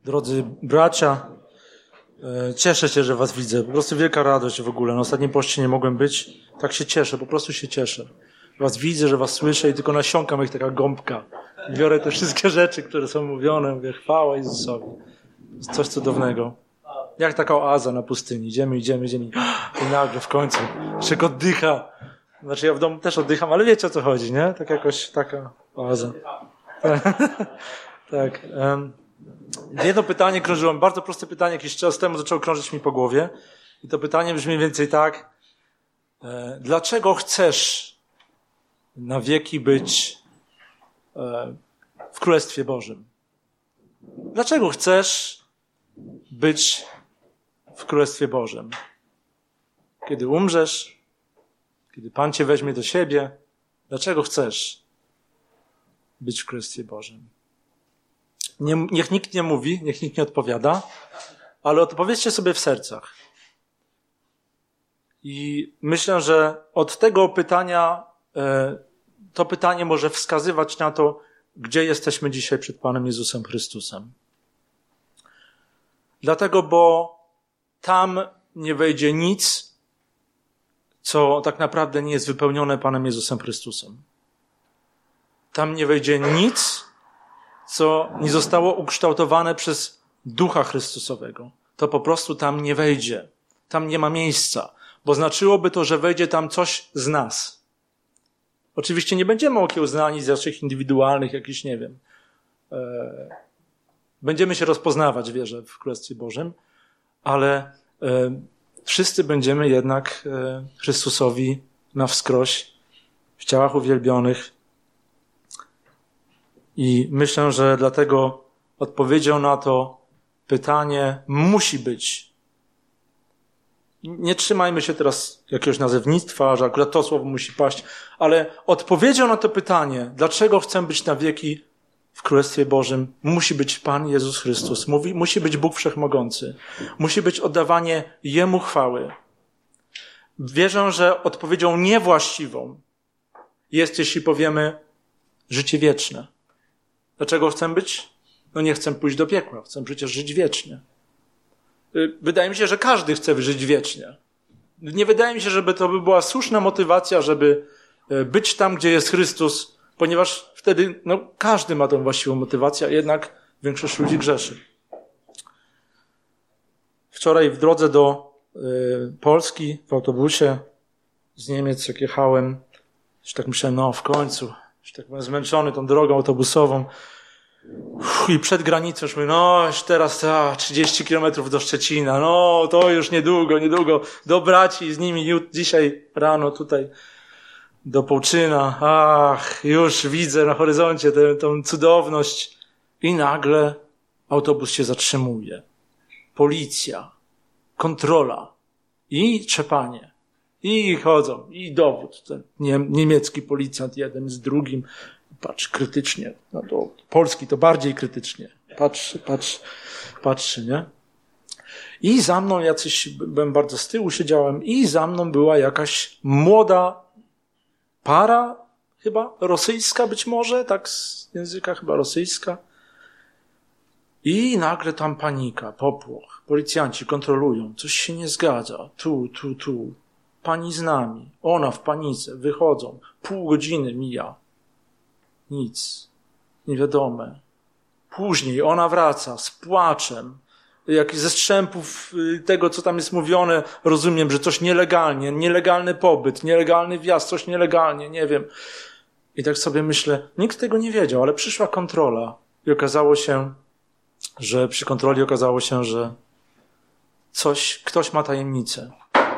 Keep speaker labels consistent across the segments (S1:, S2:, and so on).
S1: Drodzy bracia, cieszę się, że was widzę. Po prostu wielka radość w ogóle. Na ostatnim poście nie mogłem być. Tak się cieszę, po prostu się cieszę. Was widzę, że was słyszę i tylko nasiąkam jak taka gąbka. Biorę te wszystkie rzeczy, które są mówione. Mówię, chwała Jezusowi. Coś cudownego. Jak taka oaza na pustyni. Idziemy. I nagle w końcu człowiek oddycha. Znaczy ja w domu też oddycham, ale wiecie o co chodzi, nie? Tak jakoś taka oaza. Tak. Jedno pytanie krążyło, bardzo proste pytanie, jakiś czas temu zaczęło krążyć mi po głowie. I to pytanie brzmi mniej więcej tak. Dlaczego chcesz na wieki być w Królestwie Bożym? Dlaczego chcesz być w Królestwie Bożym? Kiedy umrzesz, kiedy Pan cię weźmie do siebie, dlaczego chcesz być w Królestwie Bożym? Niech nikt nie mówi, niech nikt nie odpowiada, ale odpowiedzcie sobie w sercach. I myślę, że od tego pytania, to pytanie może wskazywać na to, gdzie jesteśmy dzisiaj przed Panem Jezusem Chrystusem. Dlatego, bo tam nie wejdzie nic, co tak naprawdę nie jest wypełnione Panem Jezusem Chrystusem. Tam nie wejdzie nic, co nie zostało ukształtowane przez Ducha Chrystusowego. To po prostu tam nie wejdzie. Tam nie ma miejsca, bo znaczyłoby to, że wejdzie tam coś z nas. Oczywiście nie będziemy okiełznani z naszych indywidualnych jakichś, nie wiem. Będziemy się rozpoznawać, wierzę, w Królestwie Bożym, ale wszyscy będziemy jednak Chrystusowi na wskroś, w ciałach uwielbionych. I myślę, że dlatego odpowiedzią na to pytanie musi być. Nie trzymajmy się teraz jakiegoś nazewnictwa, że akurat to słowo musi paść, ale odpowiedzią na to pytanie, dlaczego chcę być na wieki w Królestwie Bożym, musi być Pan Jezus Chrystus. Musi być Bóg Wszechmogący. Musi być oddawanie Jemu chwały. Wierzę, że odpowiedzią niewłaściwą jest, jeśli powiemy, życie wieczne. Dlaczego chcę być? No nie chcę pójść do piekła. Chcę przecież żyć wiecznie. Wydaje mi się, że każdy chce żyć wiecznie. Nie wydaje mi się, żeby to była słuszna motywacja, żeby być tam, gdzie jest Chrystus, ponieważ wtedy każdy ma tą właściwą motywację, a jednak większość ludzi grzeszy. Wczoraj w drodze do Polski w autobusie z Niemiec, jak jechałem, już tak myślałem, w końcu, już tak byłem zmęczony tą drogą autobusową. I przed granicą już mówię, już teraz 30 kilometrów do Szczecina, to już niedługo, do braci z nimi dzisiaj rano tutaj do Połczyna, już widzę na horyzoncie tę cudowność. I nagle autobus się zatrzymuje. Policja, kontrola i trzepanie. I chodzą, i dowód. Ten niemiecki policjant jeden z drugim. Patrzy krytycznie. To polski to bardziej krytycznie. Patrzy, nie? I za mną byłem bardzo z tyłu, siedziałem i za mną była jakaś młoda para, chyba rosyjska być może, tak z języka chyba rosyjska. I nagle tam panika, popłoch. Policjanci kontrolują, coś się nie zgadza. Tu. Pani z nami, ona w panice, wychodzą. Pół godziny mija. Nic. Niewiadome. Później ona wraca z płaczem. Jak ze strzępów tego, co tam jest mówione, rozumiem, że coś nielegalnie, nielegalny pobyt, nielegalny wjazd, coś nielegalnie, nie wiem. I tak sobie myślę, nikt tego nie wiedział, ale przyszła kontrola i przy kontroli okazało się, że ktoś ma tajemnicę.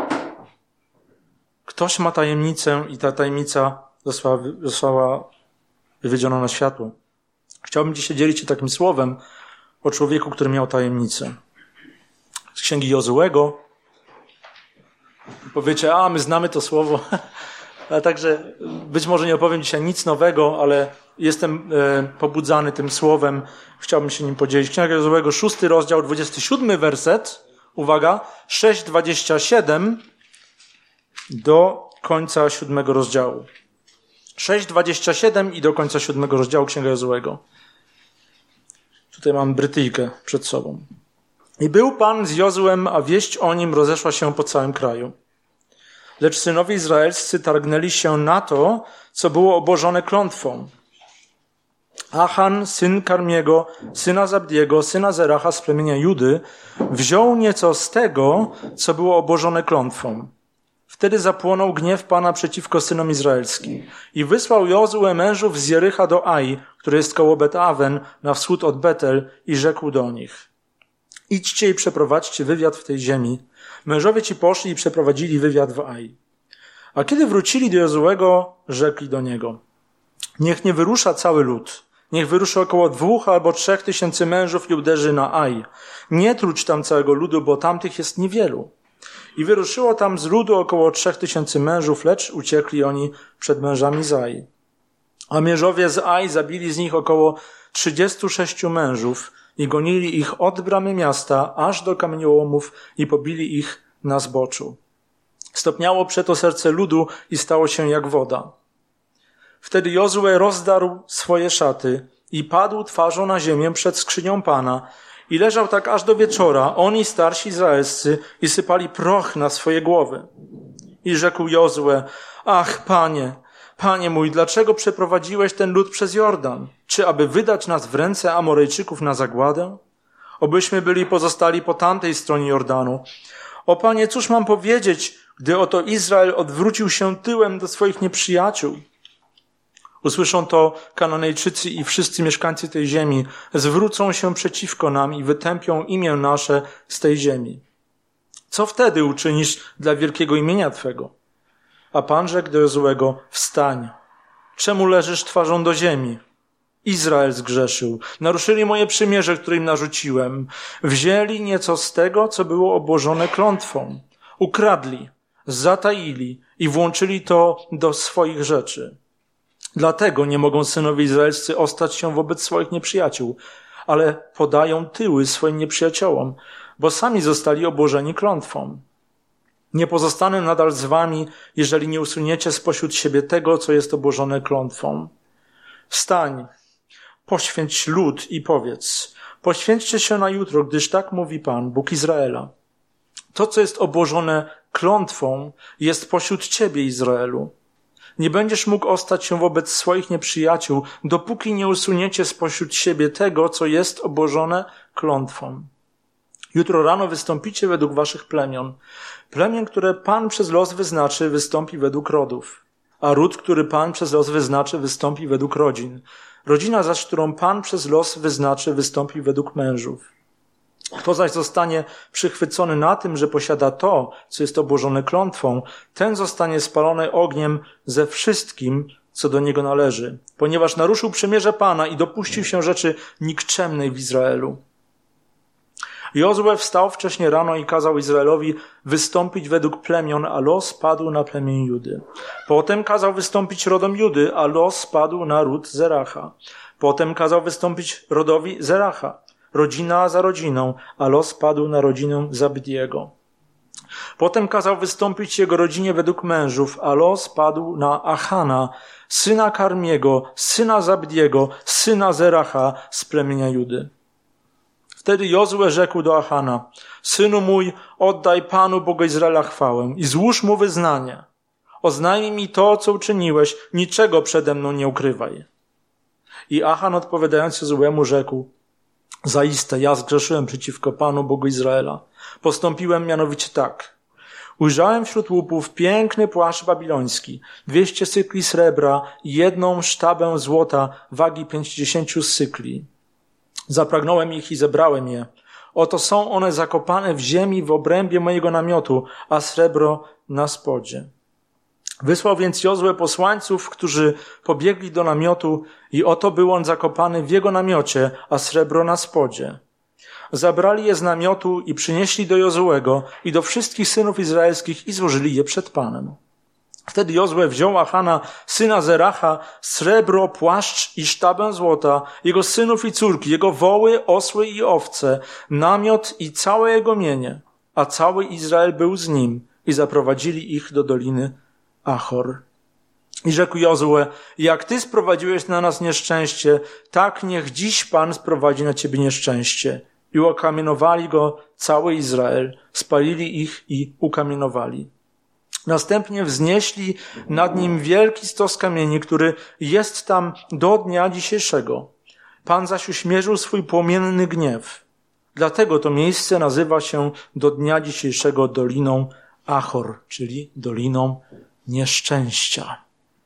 S1: Ktoś ma tajemnicę i ta tajemnica została wywiedziona na światło. Chciałbym dzisiaj dzielić się takim słowem o człowieku, który miał tajemnicę. Z księgi Jozuego. Powiecie, my znamy to słowo. A także być może nie opowiem dzisiaj nic nowego, ale jestem pobudzany tym słowem. Chciałbym się nim podzielić. Księga Jozuego, 6 rozdział, 27 werset. Uwaga, 6:27 do końca 7 rozdziału. 6:27 i do końca 7 rozdziału Księga Jozuego. Tutaj mam Brytyjkę przed sobą. I był Pan z Jozłem, a wieść o nim rozeszła się po całym kraju. Lecz synowie izraelscy targnęli się na to, co było obłożone klątwą. Achan, syn Karmiego, syna Zabdiego, syna Zeracha z plemienia Judy, wziął nieco z tego, co było obłożone klątwą. Wtedy zapłonął gniew Pana przeciwko synom izraelskim i wysłał Jozue mężów z Jericha do Ai, który jest koło Bet-Awen, na wschód od Betel, i rzekł do nich: idźcie i przeprowadźcie wywiad w tej ziemi. Mężowie ci poszli i przeprowadzili wywiad w Ai. A kiedy wrócili do Jozuego, rzekli do niego: niech nie wyrusza cały lud. Niech wyruszy około 2 albo 3 tysięcy mężów i uderzy na Ai. Nie tróć tam całego ludu, bo tamtych jest niewielu. I wyruszyło tam z ludu około 3 tysięcy mężów, lecz uciekli oni przed mężami z Ai. A mężowie z Ai zabili z nich około 36 mężów i gonili ich od bramy miasta aż do kamieniołomów i pobili ich na zboczu. Stopniało przeto serce ludu i stało się jak woda. Wtedy Jozue rozdarł swoje szaty i padł twarzą na ziemię przed skrzynią Pana i leżał tak aż do wieczora, on i starsi izraelscy, i sypali proch na swoje głowy. I rzekł Jozue: ach, Panie mój, dlaczego przeprowadziłeś ten lud przez Jordan? Czy aby wydać nas w ręce Amorejczyków na zagładę? Obyśmy byli pozostali po tamtej stronie Jordanu. O Panie, cóż mam powiedzieć, gdy oto Izrael odwrócił się tyłem do swoich nieprzyjaciół? Usłyszą to Kananejczycy i wszyscy mieszkańcy tej ziemi, zwrócą się przeciwko nam i wytępią imię nasze z tej ziemi. Co wtedy uczynisz dla wielkiego imienia Twego? A Pan rzekł do Jozuego: wstań. Czemu leżysz twarzą do ziemi? Izrael zgrzeszył. Naruszyli moje przymierze, które im narzuciłem. Wzięli nieco z tego, co było obłożone klątwą. Ukradli, zataili i włączyli to do swoich rzeczy. Dlatego nie mogą synowie izraelscy ostać się wobec swoich nieprzyjaciół, ale podają tyły swoim nieprzyjaciołom, bo sami zostali obłożeni klątwą. Nie pozostanę nadal z wami, jeżeli nie usuniecie spośród siebie tego, co jest obłożone klątwą. Wstań, poświęć lud i powiedz: poświęćcie się na jutro, gdyż tak mówi Pan, Bóg Izraela. To, co jest obłożone klątwą, jest pośród ciebie, Izraelu. Nie będziesz mógł ostać się wobec swoich nieprzyjaciół, dopóki nie usuniecie spośród siebie tego, co jest obłożone klątwą. Jutro rano wystąpicie według waszych plemion. Plemię, które Pan przez los wyznaczy, wystąpi według rodów, a ród, który Pan przez los wyznaczy, wystąpi według rodzin. Rodzina zaś, którą Pan przez los wyznaczy, wystąpi według mężów. Kto zaś zostanie przychwycony na tym, że posiada to, co jest obłożone klątwą, ten zostanie spalony ogniem ze wszystkim, co do niego należy, ponieważ naruszył przymierze Pana i dopuścił się rzeczy nikczemnej w Izraelu. Jozue wstał wcześnie rano i kazał Izraelowi wystąpić według plemion, a los padł na plemię Judy. Potem kazał wystąpić rodom Judy, a los padł na ród Zeracha. Potem kazał wystąpić rodowi Zeracha, rodzina za rodziną, a los padł na rodzinę Zabdiego. Potem kazał wystąpić jego rodzinie według mężów, a los padł na Achana, syna Karmiego, syna Zabdiego, syna Zeracha z plemienia Judy. Wtedy Jozue rzekł do Achana: synu mój, oddaj Panu Bogu Izraela chwałę i złóż mu wyznanie. Oznajmij mi to, co uczyniłeś, niczego przede mną nie ukrywaj. I Achan, odpowiadając Jozuemu, rzekł: zaiste, ja zgrzeszyłem przeciwko Panu Bogu Izraela. Postąpiłem mianowicie tak. Ujrzałem wśród łupów piękny płaszcz babiloński, 200 cykli srebra i 1 sztabę złota wagi 50 cykli. Zapragnąłem ich i zebrałem je. Oto są one zakopane w ziemi w obrębie mojego namiotu, a srebro na spodzie. Wysłał więc Jozue posłańców, którzy pobiegli do namiotu i oto był on zakopany w jego namiocie, a srebro na spodzie. Zabrali je z namiotu i przynieśli do Jozuego i do wszystkich synów izraelskich i złożyli je przed Panem. Wtedy Jozue wziął Achana, syna Zeracha, srebro, płaszcz i sztabę złota, jego synów i córki, jego woły, osły i owce, namiot i całe jego mienie, a cały Izrael był z nim i zaprowadzili ich do doliny Achor. I rzekł Jozue, jak ty sprowadziłeś na nas nieszczęście, tak niech dziś Pan sprowadzi na ciebie nieszczęście. I ukamienowali go cały Izrael, spalili ich i ukamienowali. Następnie wznieśli nad nim wielki stos kamieni, który jest tam do dnia dzisiejszego. Pan zaś uśmierzył swój płomienny gniew. Dlatego to miejsce nazywa się do dnia dzisiejszego Doliną Achor, czyli Doliną Nieszczęścia.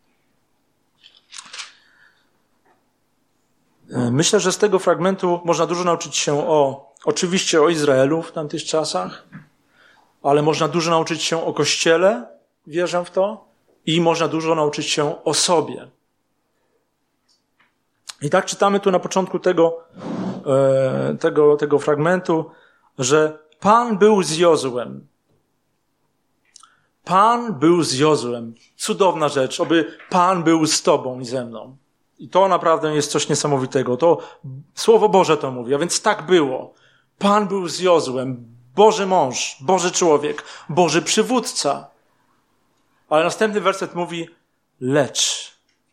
S1: Myślę, że z tego fragmentu można dużo nauczyć się oczywiście o Izraelu w tamtych czasach, ale można dużo nauczyć się o Kościele, wierzę w to, i można dużo nauczyć się o sobie. I tak czytamy tu na początku tego fragmentu, że Pan był z Jozuem. Pan był z Jozuem. Cudowna rzecz, oby Pan był z tobą i ze mną. I to naprawdę jest coś niesamowitego. To Słowo Boże to mówi, a więc tak było. Pan był z Jozuem, Boży mąż, Boży człowiek, Boży przywódca. Ale następny werset mówi, lecz.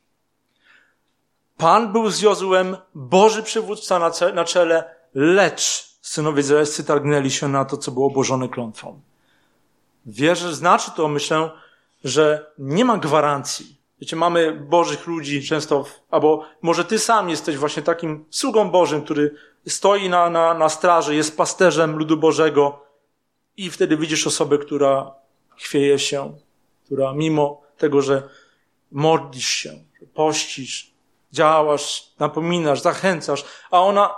S1: Pan był z Jozuem, Boży przywódca na czele, lecz synowie izraelscy targnęli się na to, co było obłożone klątwą. Wierzę, znaczy to, myślę, że nie ma gwarancji. Wiecie, mamy Bożych ludzi często, albo może ty sam jesteś właśnie takim sługą Bożym, który stoi na straży, jest pasterzem ludu Bożego i wtedy widzisz osobę, która chwieje się, która mimo tego, że modlisz się, że pościsz, działasz, napominasz, zachęcasz, a ona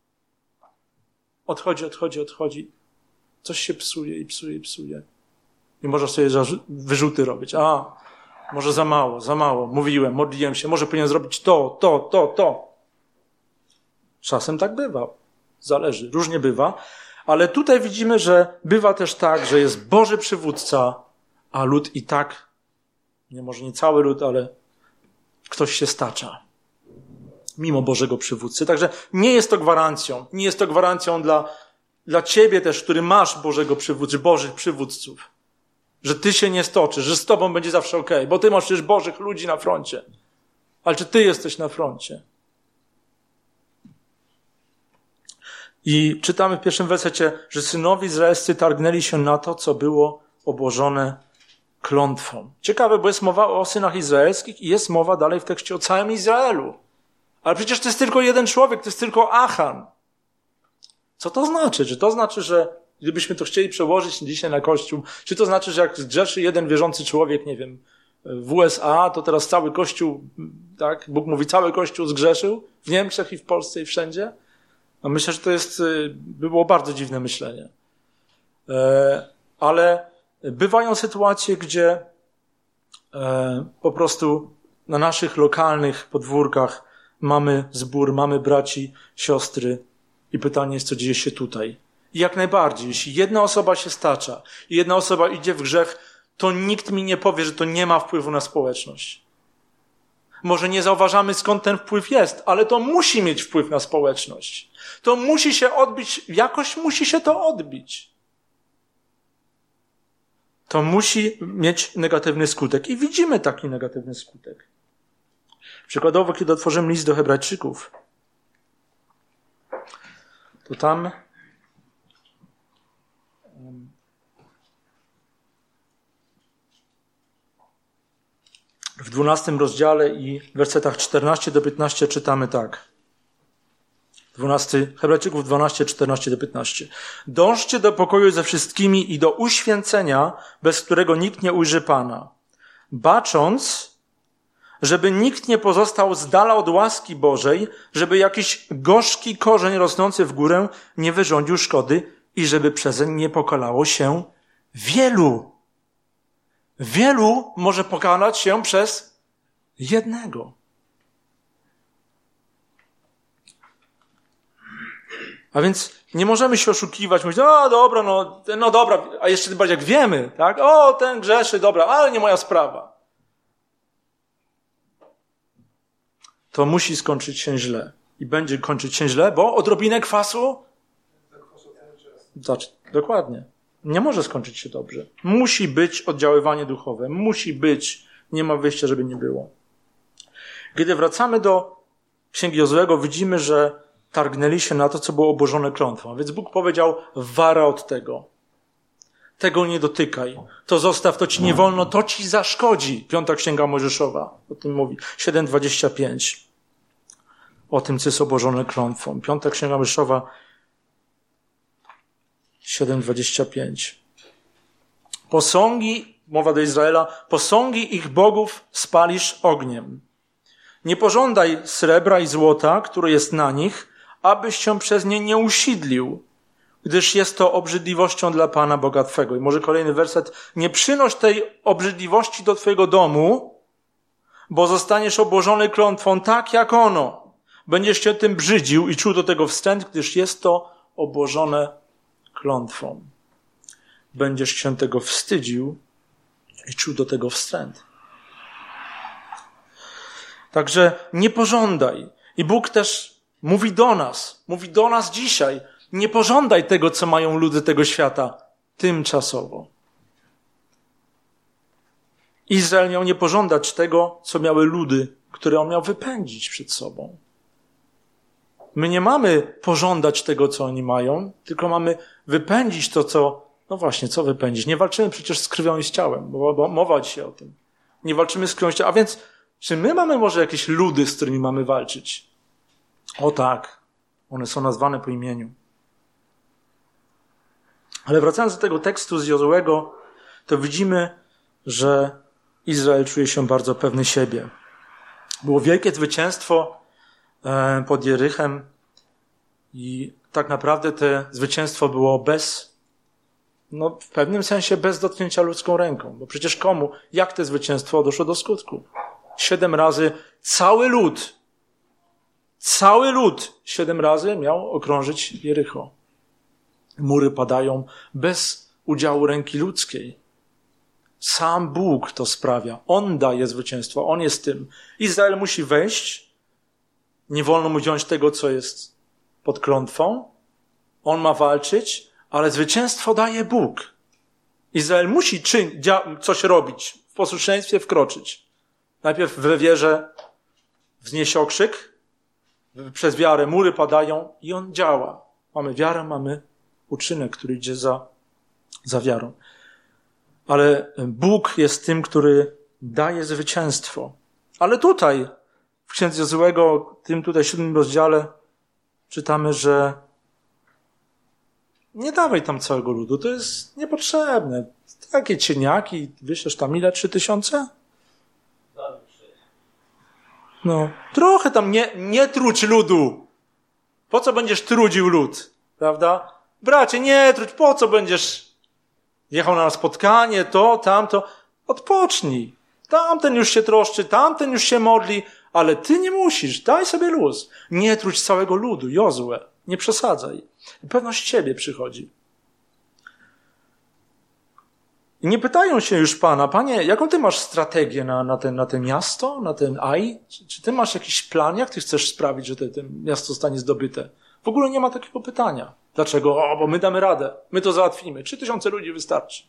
S1: odchodzi. Coś się psuje i psuje. I możesz sobie wyrzuty robić. Może za mało. Mówiłem, modliłem się, może powinien zrobić to. Czasem tak bywa. Zależy, różnie bywa. Ale tutaj widzimy, że bywa też tak, że jest Boży przywódca, a lud i tak, może nie cały lud, ale ktoś się stacza. Mimo Bożego przywódcy. Także nie jest to gwarancją. Nie jest to gwarancją dla ciebie też, który masz Bożego przywódcy, Bożych przywódców. Że ty się nie stoczysz, że z tobą będzie zawsze okej, bo ty masz przecież Bożych ludzi na froncie. Ale czy ty jesteś na froncie? I czytamy w pierwszym wersecie, że synowie izraelscy targnęli się na to, co było obłożone klątwą. Ciekawe, bo jest mowa o synach izraelskich i jest mowa dalej w tekście o całym Izraelu. Ale przecież to jest tylko jeden człowiek, to jest tylko Achan. Co to znaczy? Czy to znaczy, że gdybyśmy to chcieli przełożyć dzisiaj na Kościół, czy to znaczy, że jak zgrzeszy jeden wierzący człowiek, nie wiem, w USA, to teraz cały Kościół, tak, Bóg mówi, cały Kościół zgrzeszył w Niemczech i w Polsce i wszędzie? No myślę, że to by było bardzo dziwne myślenie. Ale bywają sytuacje, gdzie po prostu na naszych lokalnych podwórkach mamy zbór, mamy braci, siostry i pytanie jest, co dzieje się tutaj. I jak najbardziej, jeśli jedna osoba się stacza i jedna osoba idzie w grzech, to nikt mi nie powie, że to nie ma wpływu na społeczność. Może nie zauważamy, skąd ten wpływ jest, ale to musi mieć wpływ na społeczność. To musi się odbić, jakoś musi się to odbić. To musi mieć negatywny skutek. I widzimy taki negatywny skutek. Przykładowo, kiedy otworzymy list do Hebrajczyków, to tam w 12 rozdziale i w wersetach 14 do 15 czytamy tak. 12, Hebrajczyków 12, 14 do 15. Dążcie do pokoju ze wszystkimi i do uświęcenia, bez którego nikt nie ujrzy Pana. Bacząc, żeby nikt nie pozostał z dala od łaski Bożej, żeby jakiś gorzki korzeń rosnący w górę nie wyrządził szkody i żeby przezeń nie pokalało się wielu. Wielu może pokalać się przez jednego. A więc nie możemy się oszukiwać, mówić, no dobra, a jeszcze bardziej jak wiemy, tak? Ten grzeszy, dobra, ale nie moja sprawa. To musi skończyć się źle. I będzie kończyć się źle, bo odrobinę kwasu? Dokładnie. Nie może skończyć się dobrze. Musi być oddziaływanie duchowe. Musi być Nie ma wyjścia, żeby nie było. Kiedy wracamy do Księgi Jozuego, widzimy, że targnęli się na to, co było obłożone klątwą. Więc Bóg powiedział, wara od tego. Tego nie dotykaj. To zostaw, to ci nie wolno, to ci zaszkodzi. 5. Księga Mojżeszowa o tym mówi. 7:25. O tym, co jest obłożone klątwą. 5. Księga Mojżeszowa 7:25. Posągi, mowa do Izraela, posągi ich bogów spalisz ogniem. Nie pożądaj srebra i złota, które jest na nich, abyś się przez nie nie usidlił, gdyż jest to obrzydliwością dla Pana Boga Twego. I może kolejny werset. Nie przynoś tej obrzydliwości do Twojego domu, bo zostaniesz obłożony klątwą tak jak ono. Będziesz się tym brzydził i czuł do tego wstręt, gdyż jest to obłożone klątwą. Będziesz się tego wstydził i czuł do tego wstręt. Także nie pożądaj. I Bóg też mówi do nas dzisiaj. Nie pożądaj tego, co mają ludy tego świata tymczasowo. Izrael miał nie pożądać tego, co miały ludy, które on miał wypędzić przed sobą. My nie mamy pożądać tego, co oni mają, tylko mamy wypędzić to, co wypędzić? Nie walczymy przecież z krwią i z ciałem, bo mowa dzisiaj o tym. Nie walczymy z krwią i z ciałem. A więc, czy my mamy może jakieś ludy, z którymi mamy walczyć? O tak, one są nazwane po imieniu. Ale wracając do tego tekstu z Jozuego, to widzimy, że Izrael czuje się bardzo pewny siebie. Było wielkie zwycięstwo pod Jerychem i tak naprawdę to zwycięstwo było w pewnym sensie bez dotknięcia ludzką ręką. Bo przecież jak to zwycięstwo doszło do skutku? 7 razy cały lud 7 razy miał okrążyć Jerycho. Mury padają bez udziału ręki ludzkiej. Sam Bóg to sprawia. On daje zwycięstwo. On jest tym. Izrael musi wejść. Nie wolno mu wziąć tego, co jest pod klątwą. On ma walczyć, ale zwycięstwo daje Bóg. Izrael musi coś robić. W posłuszeństwie wkroczyć. Najpierw we wierze wzniesie okrzyk. Przez wiarę mury padają i on działa. Mamy wiarę, mamy uczynek, który idzie za wiarą. Ale Bóg jest tym, który daje zwycięstwo. Ale tutaj, w Księdze Jozuego, tym tutaj 7 rozdziale, czytamy, że nie dawaj tam całego ludu, to jest niepotrzebne. Takie cieniaki, wyślesz tam ile? 3000? Trochę tam nie trudź ludu. Po co będziesz trudził lud? Prawda? Bracie, nie trudź, po co będziesz jechał na spotkanie, to, tamto. Odpocznij. Tamten już się troszczy, tamten już się modli, ale ty nie musisz. Daj sobie luz. Nie trudź całego ludu, Jozue. Nie przesadzaj. I pewność siebie przychodzi. I nie pytają się już Pana, Panie, jaką ty masz strategię na to miasto, na ten Aj? Czy ty masz jakiś plan, jak ty chcesz sprawić, że to miasto zostanie zdobyte? W ogóle nie ma takiego pytania. Dlaczego? Bo my damy radę. My to załatwimy. 3000 ludzi wystarczy.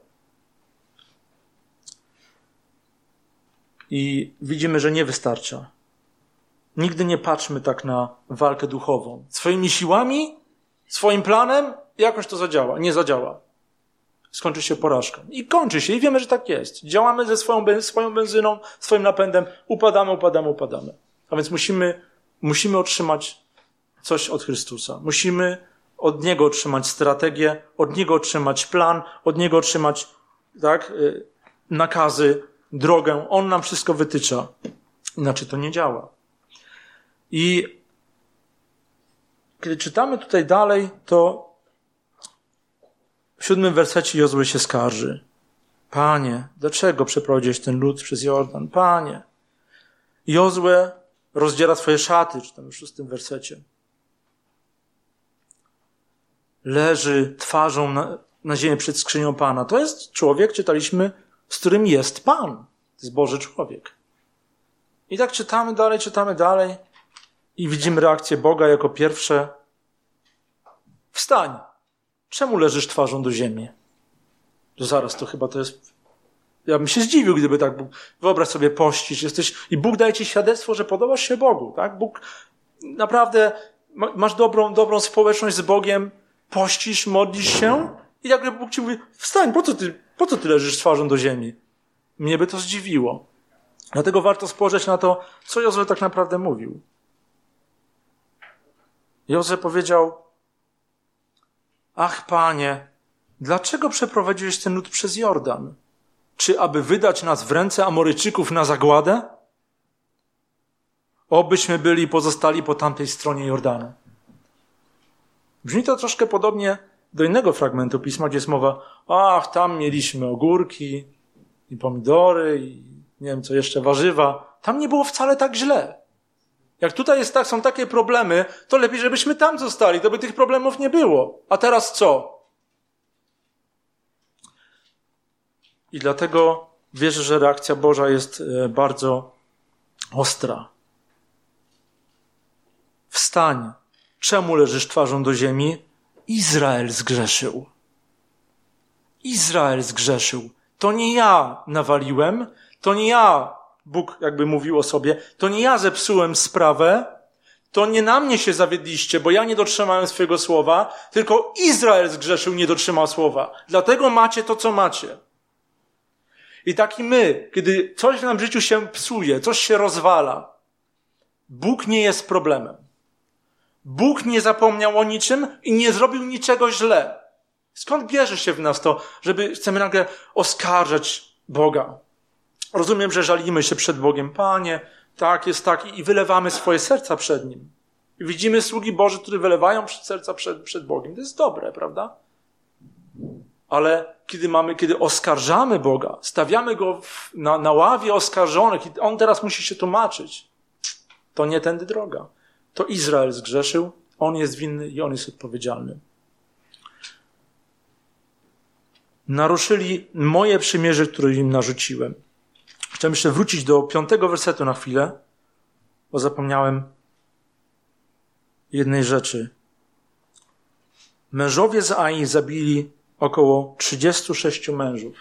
S1: I widzimy, że nie wystarcza. Nigdy nie patrzmy tak na walkę duchową. Swoimi siłami, swoim planem jakoś to zadziała. Nie zadziała. Skończy się porażką. I kończy się. I wiemy, że tak jest. Działamy ze swoją benzyną, swoim napędem. Upadamy. A więc musimy otrzymać coś od Chrystusa. Musimy od Niego otrzymać strategię, od Niego otrzymać plan, od Niego otrzymać nakazy, drogę. On nam wszystko wytycza. Inaczej to nie działa. I kiedy czytamy tutaj dalej, to w 7 wersecie Jozue się skarży. Panie, dlaczego przeprowadziłeś ten lud przez Jordan? Panie. Jozue rozdziera swoje szaty, czytam w 6 wersecie. Leży twarzą na ziemię przed skrzynią Pana. To jest człowiek, czytaliśmy, z którym jest Pan. To jest Boży człowiek. I tak czytamy dalej i widzimy reakcję Boga jako pierwsze. Wstań. Czemu leżysz twarzą do ziemi? To zaraz, to chyba to jest Ja bym się zdziwił, gdyby tak Bóg, wyobraź sobie, pościsz, jesteś, i Bóg daje ci świadectwo, że podobasz się Bogu, tak? Bóg, naprawdę, masz dobrą społeczność z Bogiem, pościsz, modlisz się i nagle Bóg ci mówi, wstań, po co ty leżysz twarzą do ziemi? Mnie by to zdziwiło. Dlatego warto spojrzeć na to, co Jozue tak naprawdę mówił. Jozue powiedział, ach, Panie, dlaczego przeprowadziłeś ten lud przez Jordan? Czy aby wydać nas w ręce Amoryjczyków na zagładę? Obyśmy byli pozostali po tamtej stronie Jordanu. Brzmi to troszkę podobnie do innego fragmentu Pisma, gdzie jest mowa, ach, tam mieliśmy ogórki i pomidory i nie wiem co jeszcze, warzywa. Tam nie było wcale tak źle. Jak tutaj są takie problemy, to lepiej, żebyśmy tam zostali, to by tych problemów nie było. A teraz co? I dlatego wierzę, że reakcja Boża jest bardzo ostra. Wstań. Czemu leżysz twarzą do ziemi? Izrael zgrzeszył. Izrael zgrzeszył. To nie ja nawaliłem, to nie ja, Bóg jakby mówił o sobie, to nie ja zepsułem sprawę, to nie na mnie się zawiedliście, bo ja nie dotrzymałem swojego słowa, tylko Izrael zgrzeszył, nie dotrzymał słowa. Dlatego macie to, co macie. I tak i my, kiedy coś w naszym życiu się psuje, coś się rozwala, Bóg nie jest problemem. Bóg nie zapomniał o niczym i nie zrobił niczego źle. Skąd bierze się w nas to, żeby chcemy nagle oskarżać Boga? Rozumiem, że żalimy się przed Bogiem. Panie, tak jest tak i wylewamy swoje serca przed Nim. I widzimy sługi Boże, które wylewają serca przed Bogiem. To jest dobre, prawda? Ale kiedy oskarżamy Boga, stawiamy Go na ławie oskarżonych i On teraz musi się tłumaczyć, to nie tędy droga. To Izrael zgrzeszył, on jest winny i on jest odpowiedzialny. Naruszyli moje przymierze, które im narzuciłem. Chciałem jeszcze wrócić do 5 wersetu na chwilę, bo zapomniałem jednej rzeczy. Mężowie z Ai zabili około 36 mężów.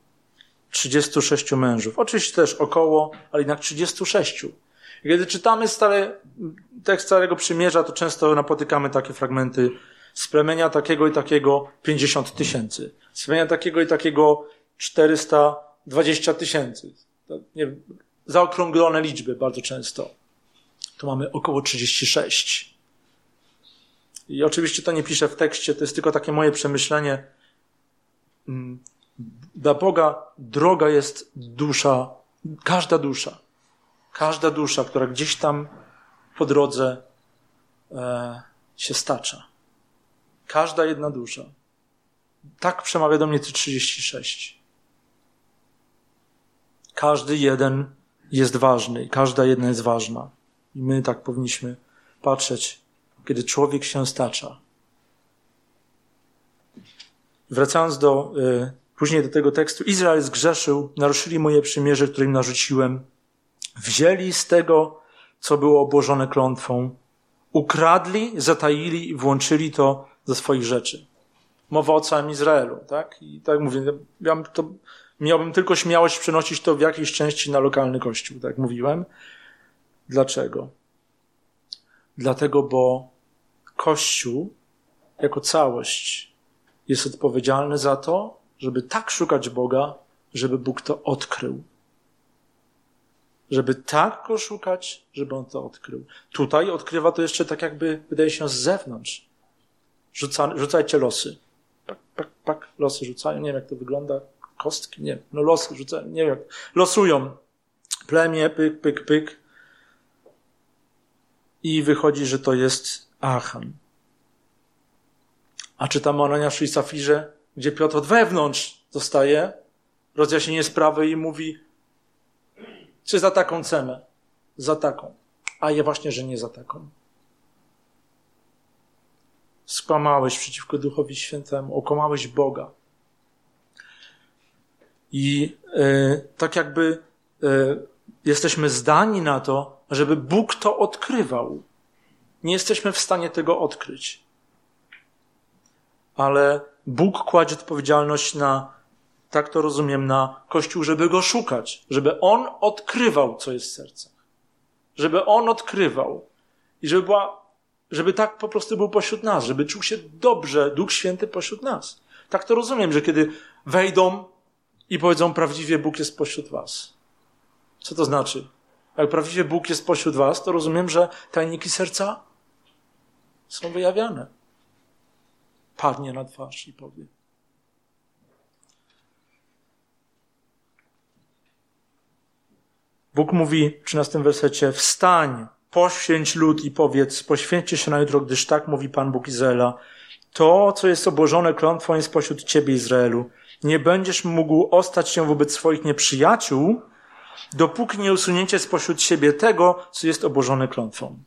S1: 36 mężów. Oczywiście też około, ale jednak 36. Kiedy czytamy tekst Starego Przymierza, to często napotykamy takie fragmenty z plemienia takiego i takiego 50 000. Z plemienia takiego i takiego 420 000. Zaokrąglone liczby bardzo często. Tu mamy około 36. I oczywiście to nie piszę w tekście, to jest tylko takie moje przemyślenie. Dla Boga droga jest dusza, każda dusza, która gdzieś tam po drodze się stacza. Każda jedna dusza. Tak przemawia do mnie te 36. Każdy jeden jest ważny i każda jedna jest ważna. I my tak powinniśmy patrzeć, kiedy człowiek się stacza. Wracając później do tego tekstu. Izrael zgrzeszył, naruszyli moje przymierze, które im narzuciłem. Wzięli z tego, co było obłożone klątwą. Ukradli, zataili i włączyli to do swoich rzeczy. Mowa o całym Izraelu, tak? I tak mówię, miałbym tylko śmiałość przenosić to w jakiejś części na lokalny kościół, tak mówiłem. Dlaczego? Dlatego, bo Kościół jako całość jest odpowiedzialny za to, żeby tak szukać Boga, żeby Bóg to odkrył. Żeby tak Go szukać, żeby On to odkrył. Tutaj odkrywa to jeszcze tak jakby, wydaje się, z zewnątrz. Rzucajcie losy. Pak, losy rzucają. Nie wiem, jak to wygląda. Kostki? Nie. No losy rzucają. Nie wiem. Losują. Plemię, pyk. I wychodzi, że to jest Achan. A czytamy o Ananiaszu i Safirze, gdzie Piotr od wewnątrz dostaje rozjaśnienie sprawy i mówi, czy za taką cenę? Za taką. A ja właśnie, że nie za taką. Skłamałeś przeciwko Duchowi Świętemu, okłamałeś Boga. I tak jakby jesteśmy zdani na to, żeby Bóg to odkrywał. Nie jesteśmy w stanie tego odkryć. Ale Bóg kładzie odpowiedzialność na Tak to rozumiem na Kościół, żeby go szukać, żeby on odkrywał, co jest w sercach. Żeby on odkrywał i żeby tak po prostu był pośród nas, żeby czuł się dobrze Duch Święty pośród nas. Tak to rozumiem, że kiedy wejdą i powiedzą, prawdziwie Bóg jest pośród was. Co to znaczy? Jak prawdziwie Bóg jest pośród was, to rozumiem, że tajniki serca są wyjawiane. Padnie na twarz i powie. Bóg mówi w 13 wersecie, wstań, poświęć lud i powiedz, poświęćcie się na jutro, gdyż tak mówi Pan Bóg Izraela. To, co jest obłożone klątwą, jest pośród ciebie, Izraelu. Nie będziesz mógł ostać się wobec swoich nieprzyjaciół, dopóki nie usuniecie spośród siebie tego, co jest obłożone klątwą.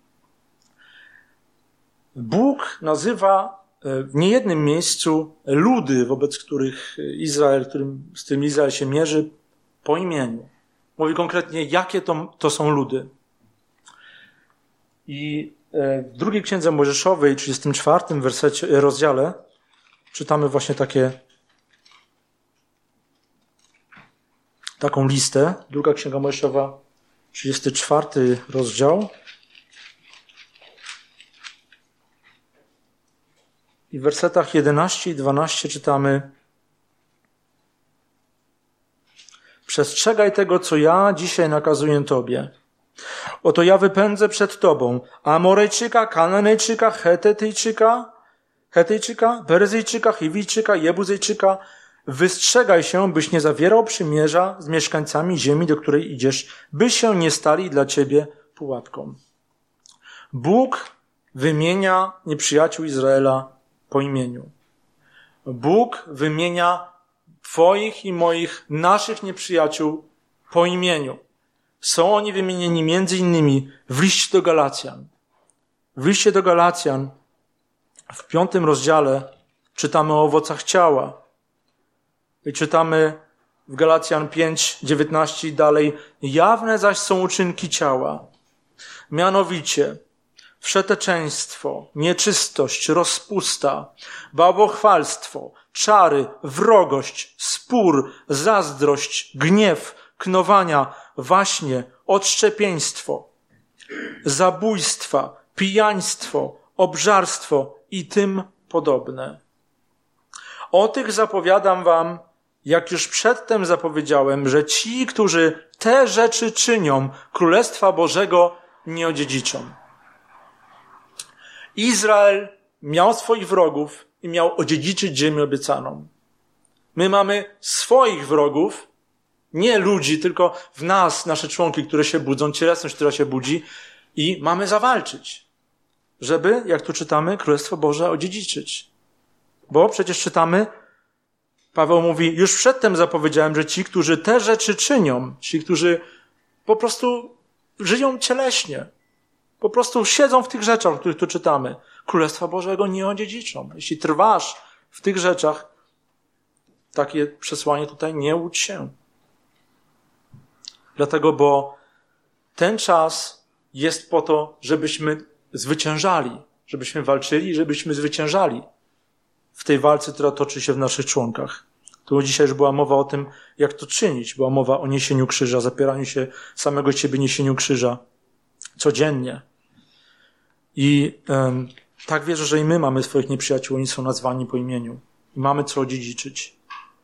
S1: Bóg nazywa w niejednym miejscu ludy, wobec których z którym Izrael się mierzy, po imieniu. Mówi konkretnie, jakie to są ludy. I w drugiej Księdze Mojżeszowej, 34 rozdziale, czytamy właśnie taką listę. Druga Księga Mojżeszowa, 34 rozdział. I w wersetach 11 i 12 czytamy: przestrzegaj tego, co ja dzisiaj nakazuję tobie. Oto ja wypędzę przed tobą Amorejczyka, Kananejczyka, Hetyjczyka, Peryzyjczyka, Chiwijczyka, Jebuzejczyka. Wystrzegaj się, byś nie zawierał przymierza z mieszkańcami ziemi, do której idziesz, by się nie stali dla ciebie pułapką. Bóg wymienia nieprzyjaciół Izraela po imieniu. Bóg wymienia twoich i moich, naszych nieprzyjaciół po imieniu. Są oni wymienieni między innymi w liście do Galacjan. W liście do Galacjan w 5 rozdziale czytamy o owocach ciała. I czytamy w Galacjan 5, 19 i dalej: jawne zaś są uczynki ciała, mianowicie wszeteczeństwo, nieczystość, rozpusta, bałwochwalstwo, czary, wrogość, spór, zazdrość, gniew, knowania, waśnie, odszczepieństwo, zabójstwa, pijaństwo, obżarstwo i tym podobne. O tych zapowiadam wam, jak już przedtem zapowiedziałem, że ci, którzy te rzeczy czynią, Królestwa Bożego nie odziedziczą. Izrael miał swoich wrogów i miał odziedziczyć ziemię obiecaną. My mamy swoich wrogów, nie ludzi, tylko w nas, nasze członki, które się budzą, cielesność, która się budzi, i mamy zawalczyć, żeby, jak tu czytamy, Królestwo Boże odziedziczyć. Bo przecież czytamy, Paweł mówi, już przedtem zapowiedziałem, że ci, którzy te rzeczy czynią, ci, którzy po prostu żyją cieleśnie, po prostu siedzą w tych rzeczach, o których tu czytamy, Królestwa Bożego nie odziedziczą. Jeśli trwasz w tych rzeczach, takie przesłanie tutaj, nie łudź się. Dlatego, bo ten czas jest po to, żebyśmy zwyciężali, żebyśmy walczyli, żebyśmy zwyciężali w tej walce, która toczy się w naszych członkach. Tu dzisiaj już była mowa o tym, jak to czynić. Była mowa o niesieniu krzyża, zapieraniu się samego siebie, niesieniu krzyża codziennie. I tak wierzę, że i my mamy swoich nieprzyjaciół, oni są nazwani po imieniu. I mamy co odziedziczyć.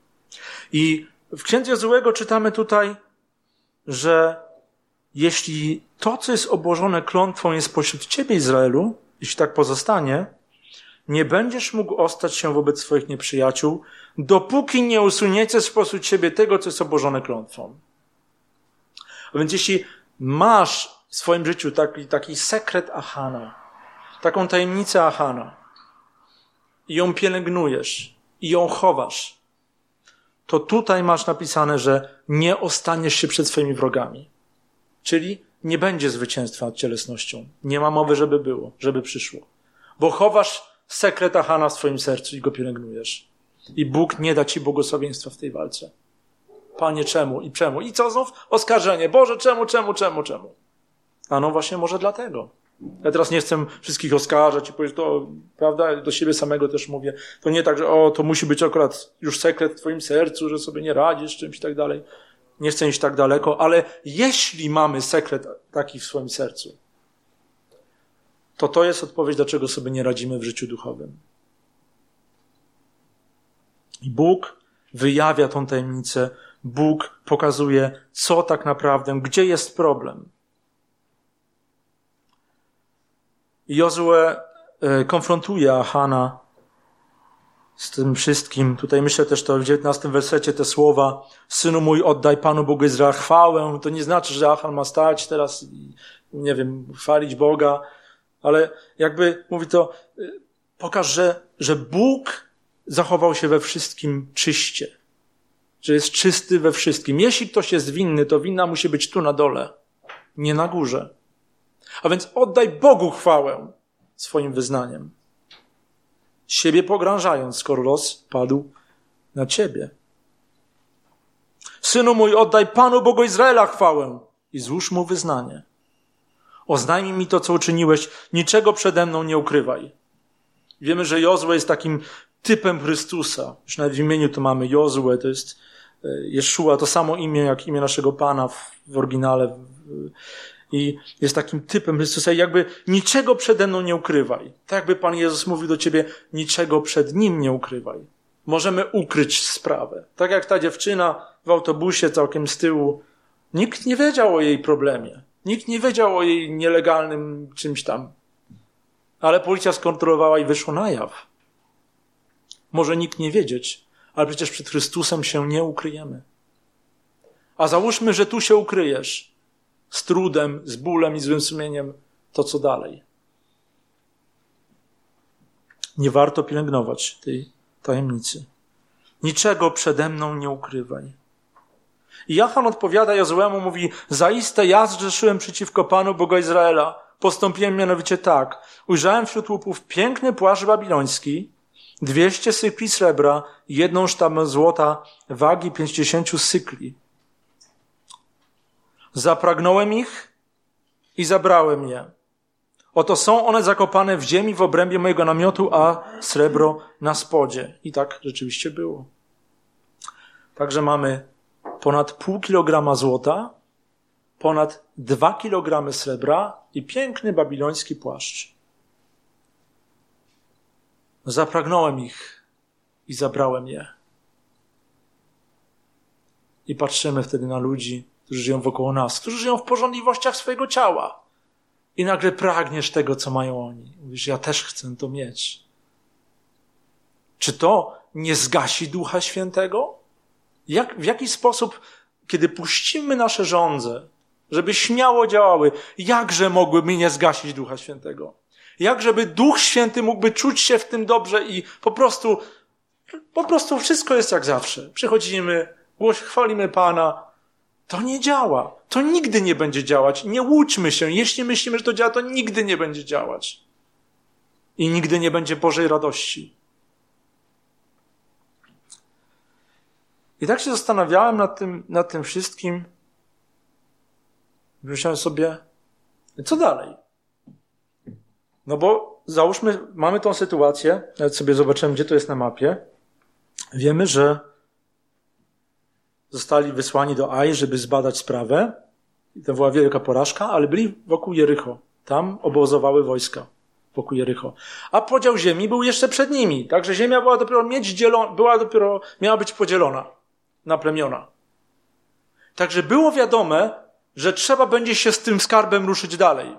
S1: I w Księdze Jozuego czytamy tutaj, że jeśli to, co jest obłożone klątwą, jest pośród ciebie, Izraelu, jeśli tak pozostanie, nie będziesz mógł ostać się wobec swoich nieprzyjaciół, dopóki nie usuniecie spośród siebie tego, co jest obłożone klątwą. A więc jeśli masz w swoim życiu taki sekret Achana, taką tajemnicę Achana i ją pielęgnujesz i ją chowasz, to tutaj masz napisane, że nie ostaniesz się przed swoimi wrogami. Czyli nie będzie zwycięstwa nad cielesnością. Nie ma mowy, żeby było, żeby przyszło. Bo chowasz sekret Achana w swoim sercu i go pielęgnujesz. I Bóg nie da ci błogosławieństwa w tej walce. Panie, czemu i czemu? I co znów? Oskarżenie. Boże, czemu? A no właśnie może dlatego. Ja teraz nie chcę wszystkich oskarżać i powiedzieć, to, prawda, do siebie samego też mówię. To nie tak, że to musi być akurat już sekret w twoim sercu, że sobie nie radzisz czymś i tak dalej. Nie chcę iść tak daleko, ale jeśli mamy sekret taki w swoim sercu, to jest odpowiedź, dlaczego sobie nie radzimy w życiu duchowym. I Bóg wyjawia tą tajemnicę. Bóg pokazuje, co tak naprawdę, gdzie jest problem. Jozue konfrontuje Achana z tym wszystkim. Tutaj myślę też to w 19 wersecie te słowa: synu mój, oddaj Panu Bogu Izraela chwałę. To nie znaczy, że Achan ma stać teraz i, nie wiem, chwalić Boga, ale jakby mówi to, pokaż, że Bóg zachował się we wszystkim czyście. Że jest czysty we wszystkim. Jeśli ktoś jest winny, to wina musi być tu na dole, nie na górze. A więc oddaj Bogu chwałę swoim wyznaniem. Siebie pogrążając, skoro los padł na ciebie. Synu mój, oddaj Panu Bogu Izraela chwałę i złóż mu wyznanie. Oznajmij mi to, co uczyniłeś, niczego przede mną nie ukrywaj. Wiemy, że Jozue jest takim typem Chrystusa. Już nawet w imieniu to mamy Jozue, to jest Jeszua, to samo imię jak imię naszego Pana w oryginale. I jest takim typem Chrystusa. I jakby niczego przede mną nie ukrywaj. Tak jakby Pan Jezus mówił do ciebie, niczego przed Nim nie ukrywaj. Możemy ukryć sprawę. Tak jak ta dziewczyna w autobusie całkiem z tyłu. Nikt nie wiedział o jej problemie. Nikt nie wiedział o jej nielegalnym czymś tam. Ale policja skontrolowała i wyszło na jaw. Może nikt nie wiedzieć, ale przecież przed Chrystusem się nie ukryjemy. A załóżmy, że tu się ukryjesz. Z trudem, z bólem i złym sumieniem, to co dalej? Nie warto pielęgnować tej tajemnicy. Niczego przede mną nie ukrywaj. I Achan odpowiada Jozuemu, mówi: zaiste ja zgrzeszyłem przeciwko Panu Bogu Izraela. Postąpiłem mianowicie tak. Ujrzałem wśród łupów piękny płaszcz babiloński, 200 sykli srebra i 1 sztabę złota wagi 50 sykli. Zapragnąłem ich i zabrałem je. Oto są one zakopane w ziemi w obrębie mojego namiotu, a srebro na spodzie. I tak rzeczywiście było. Także mamy ponad 0,5 kilograma złota, ponad 2 kilogramy srebra i piękny babiloński płaszcz. Zapragnąłem ich i zabrałem je. I patrzymy wtedy na ludzi, którzy żyją wokoło nas, którzy żyją w pożądliwościach swojego ciała. I nagle pragniesz tego, co mają oni. Mówisz, ja też chcę to mieć. Czy to nie zgasi Ducha Świętego? W jaki sposób, kiedy puścimy nasze żądze, żeby śmiało działały, jakże mogłyby nie zgasić Ducha Świętego? Jak żeby Duch Święty mógłby czuć się w tym dobrze i po prostu wszystko jest jak zawsze. Przychodzimy, chwalimy Pana. To nie działa. To nigdy nie będzie działać. Nie łudźmy się. Jeśli myślimy, że to działa, to nigdy nie będzie działać. I nigdy nie będzie Bożej radości. I tak się zastanawiałem nad tym wszystkim. Myślałem sobie, co dalej? No bo załóżmy, mamy tą sytuację, nawet sobie zobaczyłem, gdzie to jest na mapie. Wiemy, że zostali wysłani do Aj, żeby zbadać sprawę. I to była wielka porażka, ale byli wokół Jericho. Tam obozowały wojska wokół Jericho. A podział ziemi był jeszcze przed nimi. Także ziemia była dopiero miała być podzielona na plemiona. Także było wiadome, że trzeba będzie się z tym skarbem ruszyć dalej.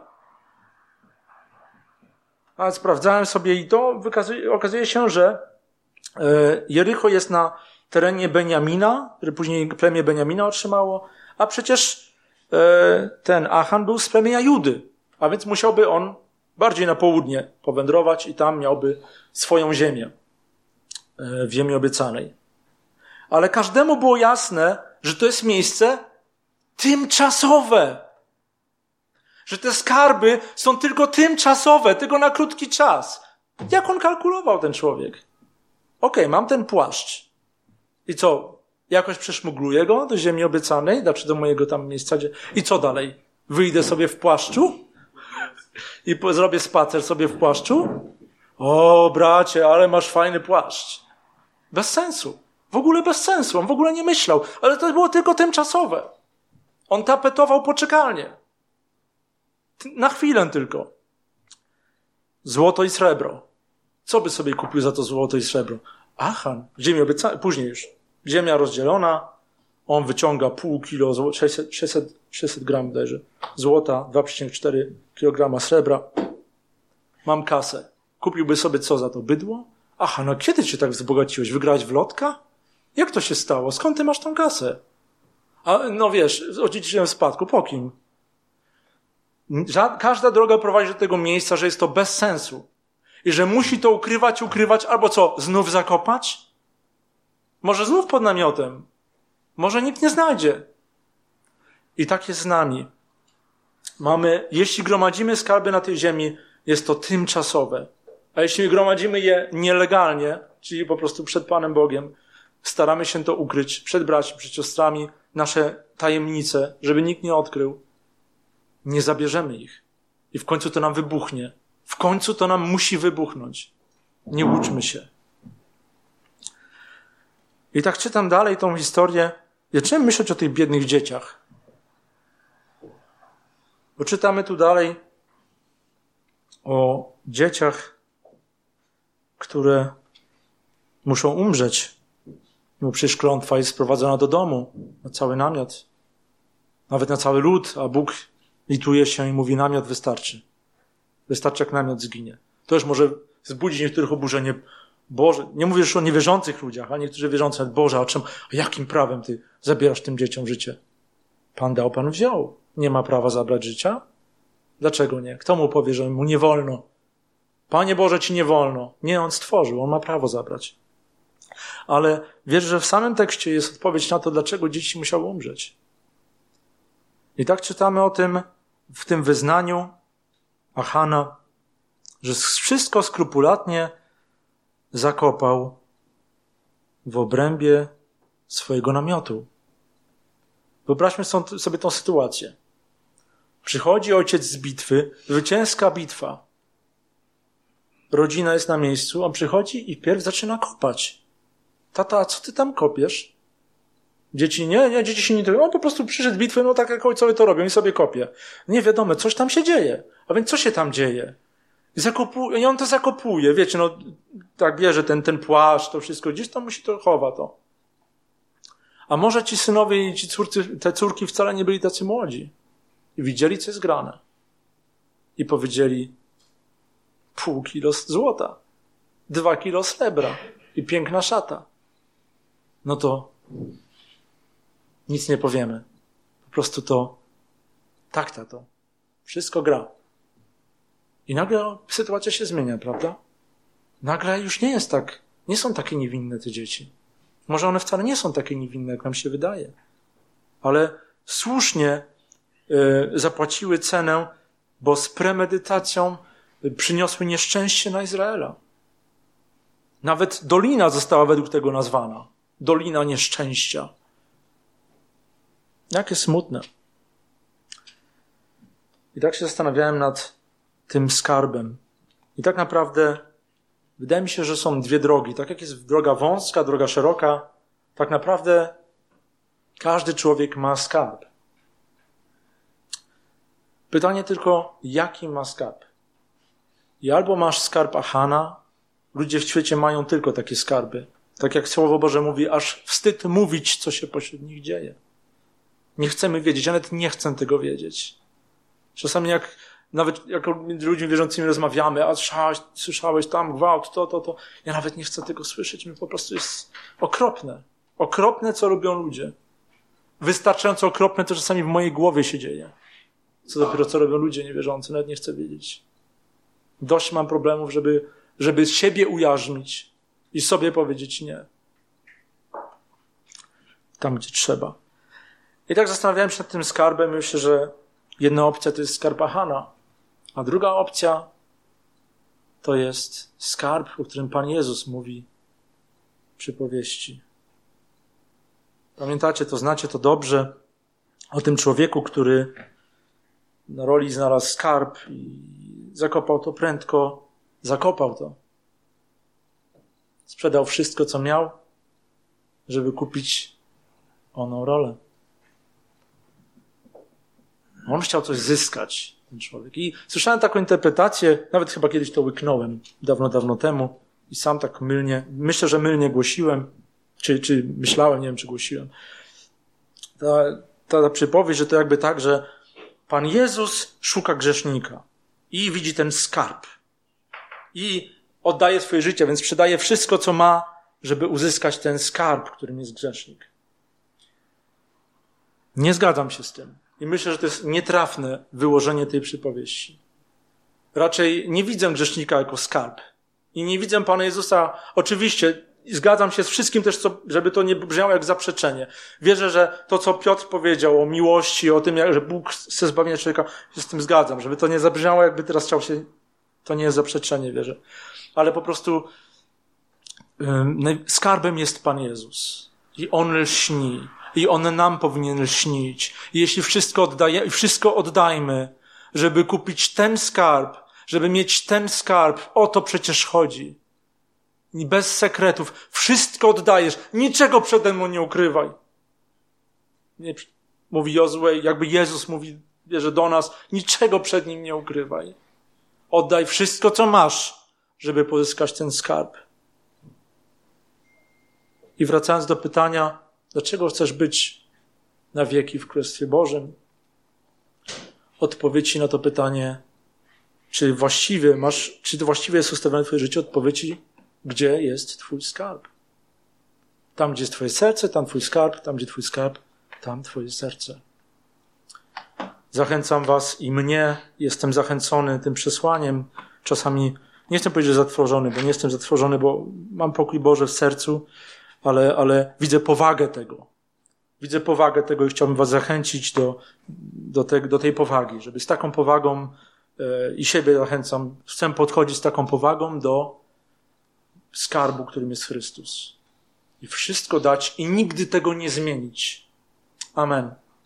S1: A sprawdzałem sobie i to okazuje się, że Jericho jest na terenie Beniamina, który później plemię Beniamina otrzymało, a przecież ten Achan był z plemienia Judy, a więc musiałby on bardziej na południe powędrować i tam miałby swoją ziemię w ziemi obiecanej. Ale każdemu było jasne, że to jest miejsce tymczasowe. Że te skarby są tylko tymczasowe, tylko na krótki czas. Jak on kalkulował, ten człowiek? Okej, mam ten płaszcz. I co? Jakoś przeszmugluję go do ziemi obiecanej, znaczy do mojego tam miejsca. I co dalej? Wyjdę sobie w płaszczu? i zrobię spacer sobie w płaszczu? O, bracie, ale masz fajny płaszcz. Bez sensu. W ogóle bez sensu. On w ogóle nie myślał. Ale to było tylko tymczasowe. On tapetował poczekalnie. Na chwilę tylko. Złoto i srebro. Co by sobie kupił za to złoto i srebro? Achan. Ziemię później już. Ziemia rozdzielona. On wyciąga pół kilo, 600 gram bodajże, złota, 2,4 kg srebra. Mam kasę. Kupiłby sobie co za to? Bydło? Aha, no kiedy się tak wzbogaciłeś? Wygrałeś w lotka? Jak to się stało? Skąd ty masz tą kasę? A, no wiesz, odziedziczyłem w spadku. Po kim? Każda droga prowadzi do tego miejsca, że jest to bez sensu. I że musi to ukrywać, albo co? Znów zakopać? Może znów pod namiotem? Może nikt nie znajdzie. I tak jest z nami. Jeśli gromadzimy skarby na tej ziemi, jest to tymczasowe. A jeśli gromadzimy je nielegalnie, czyli po prostu przed Panem Bogiem, staramy się to ukryć przed braćmi, przed siostrami, nasze tajemnice, żeby nikt nie odkrył, nie zabierzemy ich. I w końcu to nam wybuchnie. W końcu to nam musi wybuchnąć. Nie łudźmy się. I tak czytam dalej tą historię. Zacząłem myśleć o tych biednych dzieciach. Bo czytamy tu dalej o dzieciach, które muszą umrzeć. Bo przecież klątwa jest sprowadzona do domu, na cały namiot. Nawet na cały lud, a Bóg lituje się i mówi, namiot wystarczy. Wystarczy, jak namiot zginie. To już może wzbudzić niektórych oburzenie. Boże, nie mówię już o niewierzących ludziach, a niektórzy wierzący, Boże, a jakim prawem ty zabierasz tym dzieciom życie? Pan dał, Pan wziął. Nie ma prawa zabrać życia? Dlaczego nie? Kto mu powie, że mu nie wolno? Panie Boże, ci nie wolno. Nie, on stworzył, on ma prawo zabrać. Ale wiesz, że w samym tekście jest odpowiedź na to, dlaczego dzieci musiały umrzeć. I tak czytamy o tym w tym wyznaniu Achana, że wszystko skrupulatnie zakopał w obrębie swojego namiotu. Wyobraźmy sobie tą sytuację. Przychodzi ojciec z bitwy, zwycięska bitwa. Rodzina jest na miejscu, on przychodzi i wpierw zaczyna kopać. Tata, a co ty tam kopiesz? Dzieci, nie, dzieci się nie dowiedzą. On po prostu przyszedł z bitwy, no tak jak ojcowie to robią i sobie kopie. Nie wiadomo, coś tam się dzieje. A więc co się tam dzieje? I on to zakopuje, wiecie, no tak bierze ten płaszcz, to wszystko, gdzieś tam musi to chowa to. A może ci synowie i te córki wcale nie byli tacy młodzi. I widzieli, co jest grane. I powiedzieli, 0,5 kilo złota, 2 kilo srebra i piękna szata. No to nic nie powiemy. Po prostu to, tak, tato, wszystko gra. I nagle sytuacja się zmienia, prawda? Nagle już nie są takie niewinne te dzieci. Może one wcale nie są takie niewinne, jak nam się wydaje. Ale słusznie zapłaciły cenę, bo z premedytacją przyniosły nieszczęście na Izraela. Nawet dolina została według tego nazwana. Dolina nieszczęścia. Jakie smutne. I tak się zastanawiałem nad tym skarbem. I tak naprawdę wydaje mi się, że są dwie drogi. Tak jak jest droga wąska, droga szeroka, tak naprawdę każdy człowiek ma skarb. Pytanie tylko, jaki ma skarb? I albo masz skarb Achana, ludzie w świecie mają tylko takie skarby. Tak jak Słowo Boże mówi, aż wstyd mówić, co się pośród nich dzieje. Nie chcemy wiedzieć, ja nawet nie chcę tego wiedzieć. Czasami nawet jak między ludźmi wierzącymi rozmawiamy, a słyszałeś tam gwałt, to. Ja nawet nie chcę tego słyszeć, mi po prostu jest okropne. Okropne, co robią ludzie. Wystarczająco okropne, to czasami w mojej głowie się dzieje. Co dopiero, co robią ludzie niewierzący, nawet nie chcę wiedzieć. Dość mam problemów, żeby siebie ujarzmić i sobie powiedzieć nie. Tam, gdzie trzeba. I tak zastanawiałem się nad tym skarbem. Myślę, że jedna opcja to jest skarb Achana, a druga opcja to jest skarb, o którym Pan Jezus mówi w przypowieści. Pamiętacie to, znacie to dobrze, o tym człowieku, który na roli znalazł skarb i zakopał to prędko, zakopał to. Sprzedał wszystko, co miał, żeby kupić oną rolę. On chciał coś zyskać, ten człowiek. I słyszałem taką interpretację, nawet chyba kiedyś to łyknąłem, dawno temu, i sam tak myślę, że mylnie głosiłem, czy myślałem, nie wiem, czy głosiłem. Ta przypowieść, że to jakby tak, że Pan Jezus szuka grzesznika i widzi ten skarb i oddaje swoje życie, więc sprzedaje wszystko, co ma, żeby uzyskać ten skarb, którym jest grzesznik. Nie zgadzam się z tym. I myślę, że to jest nietrafne wyłożenie tej przypowieści. Raczej nie widzę grzesznika jako skarb. I nie widzę Pana Jezusa, oczywiście, zgadzam się z wszystkim też, żeby to nie brzmiało jak zaprzeczenie. Wierzę, że to, co Piotr powiedział o miłości, o tym, że Bóg chce zbawienia człowieka, się z tym zgadzam. Żeby to nie zabrzmiało, jakby teraz chciał się, to nie jest zaprzeczenie, wierzę. Ale po prostu skarbem jest Pan Jezus. I On lśni. I On nam powinien lśnić. I jeśli wszystko oddajmy, żeby kupić ten skarb, żeby mieć ten skarb, o to przecież chodzi. I bez sekretów. Wszystko oddajesz. Niczego przede mną nie ukrywaj. Nie, mówi Jozue, jakby Jezus mówi, bierze do nas, niczego przed Nim nie ukrywaj. Oddaj wszystko, co masz, żeby pozyskać ten skarb. I wracając do pytania, dlaczego chcesz być na wieki w Królestwie Bożym? Odpowiedzi na to pytanie, czy właściwie jest ustawione Twoje życie, odpowiedzi, gdzie jest Twój skarb. Tam, gdzie jest Twoje serce, tam Twój skarb, tam, gdzie Twój skarb, tam Twoje serce. Zachęcam Was i mnie, jestem zachęcony tym przesłaniem. Czasami nie chcę powiedzieć, że zatworzony, bo nie jestem zatworzony, bo mam pokój Boży w sercu, ale widzę powagę tego. Widzę powagę tego i chciałbym Was zachęcić do tej powagi, żeby z taką powagą i siebie zachęcam, chcę podchodzić z taką powagą do skarbu, którym jest Chrystus. I wszystko dać i nigdy tego nie zmienić. Amen.